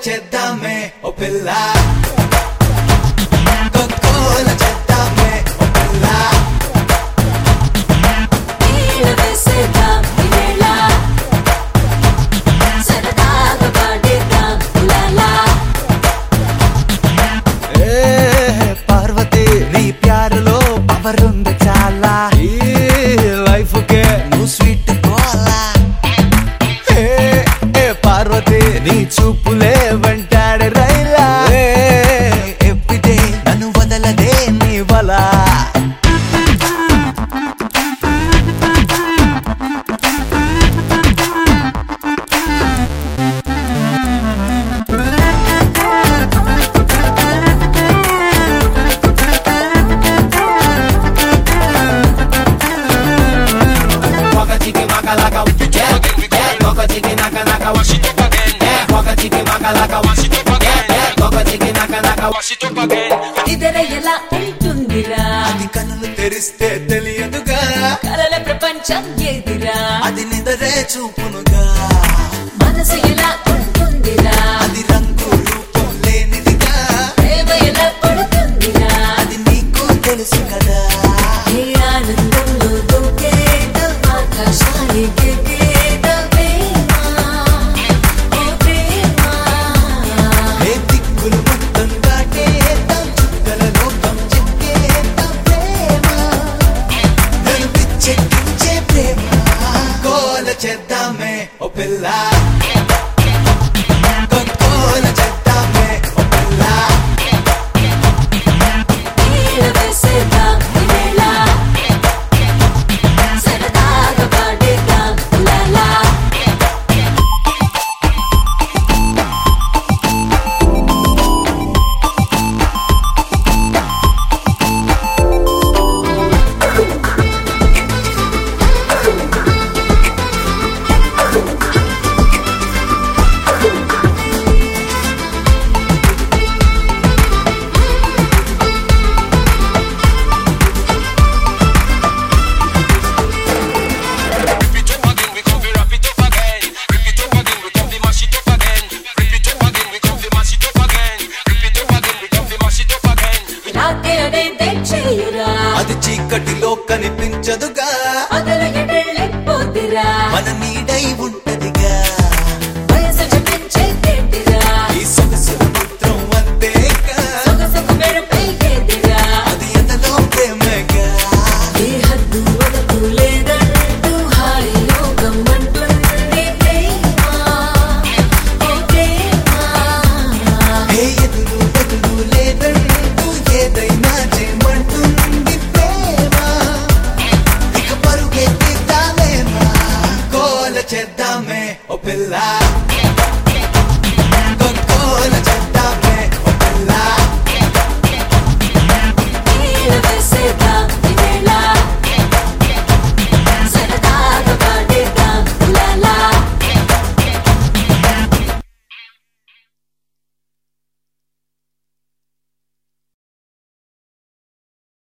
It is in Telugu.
చేద్దామే ఓ పిల్ల గోల చేద్దామే ఓ పిల్ల నీల వేసేద్దాం ఈ వేళ సరదాగా పాడేద్దాం ఉలాలా పార్వతి నీ ప్యారులో పవర్ ఉంది చాలా ఈ లైఫ్ కే నువ్వు స్వీట్ కోలా పార్వతి నీ చూపులే వెంటాడే రైలా ఎవ్రీడే నన్ను వదలదే నీ వలా ఇదర ఎలా ఉంటుందిరా అది కన్నులు తెరిస్తే తెలియదుగా కలల ప్రపంచం ఏదిరా అది నిదరే చూపునుగా మనసు ఎలా ఉంటుందిరా అది రంగు రూపం లేనిదిగా ప్రేమ ఎలా పడుతుందిరా అది నీకు తెలుసు కదా ఏ ఆనందంలో దూకేద్దాం ఆకాశానికి ఎగిరేద్దాం ప్రేమ ఓ ప్రేమ ఏ దిక్కులు మొత్తం దాటేద్దాం చుక్కల లోకం చెక్కేద్దాం ప్రేమ నన్ను పిచ్చెక్కించే ప్రేమ గోల చేద్దామే ఓ పిల్ల గోల చేద్దామే ఓ పిల్ల నీల వేసేద్దాం ఈ వేళ సరదాగా పాడేద్దాం ఉలాలా నాకే అనేది చెయ్యురా అది చీకటిలో కనిపించదుగా అదలు ఎడెళ్ళిపోతురా మన నీడై ఉంటదిగా వయసు చెప్పించే తిండిరా ఈ సొగసుల పుత్రం అంతేగా సొగసుకు మెరుపై ఏదిరా అది ఎంతలో ప్రేమగా ఏ హద్దు వదకు లేదంటూ హాయి లోకం అంటుంది ప్రేమ ఓ ప్రేమ ఏ ఎదురు బదులు లేదంటూ ఏదైనా చేయమంటుంది ప్రేమ ఇక పరుగెత్తిద్దామేమా గోల చేద్దామే ఓ పిల్ల